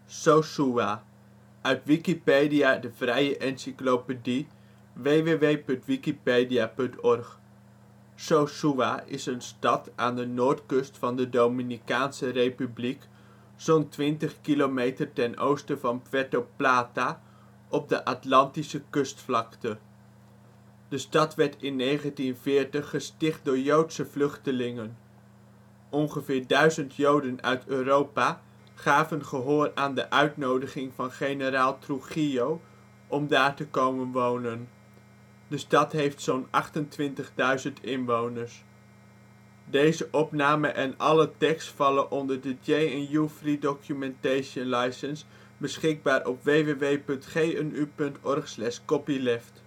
Sosua, uit Wikipedia, de vrije encyclopedie. www.wikipedia.org. Sosua is een stad aan de noordkust van de Dominicaanse Republiek, zo 'n 20 kilometer ten oosten van Puerto Plata op de Atlantische Kustvlakte. De stad werd in 1940 gesticht door Joodse vluchtelingen. Ongeveer 1000 Joden uit Europa gaven gehoor aan de uitnodiging van generaal Trujillo om daar te komen wonen. De stad heeft zo 'n 28.000 inwoners. Plaatsen in de gemeente Sosua Dorpen: Benschop · Cabauw · Jaarsveld · Lede en Oudewater · Ooij · Pottum · Wely Gelderland: Steden en dorpen in Gelderland Nederland: Provincies · Gemeenten 51° 58 ' NB, 5° 38 ' OL Sosua is een stad aan de noordkust van de Dominicaanse Republiek, zo'n 20 kilometer ten oosten van Puerto Plata op de Atlantische Kustvlakte. De stad heeft zo'n 28.000 inwoners. Deze opname en alle tekst vallen onder de JNU.org/copyleft